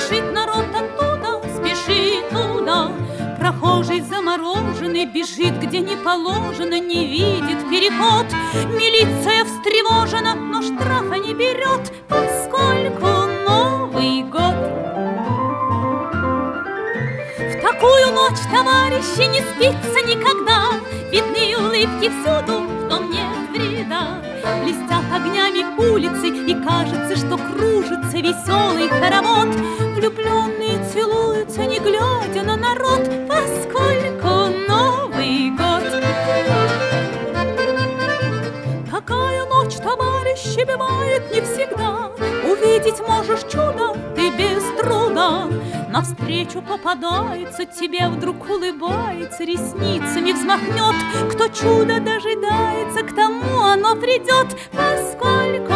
Спешит народ оттуда, спешит туда. Прохожий замороженный бежит, где не положено, не видит переход. Милиция встревожена, но штрафа не берет, поскольку Новый год. В такую ночь, товарищи, не спится никогда. Видны улыбки всюду, в том нет вреда. Блестят огнями улицы, и кажется, что кружится веселый хоровод. Влюбленные целуются, не глядя на народ, поскольку Новый год. Такая ночь, товарищи, бывает не всегда. Увидеть можешь чудо ты без труда. Навстречу попадается, тебе вдруг улыбается, ресницами взмахнет. Кто чудо дожидается, к тому оно придет, поскольку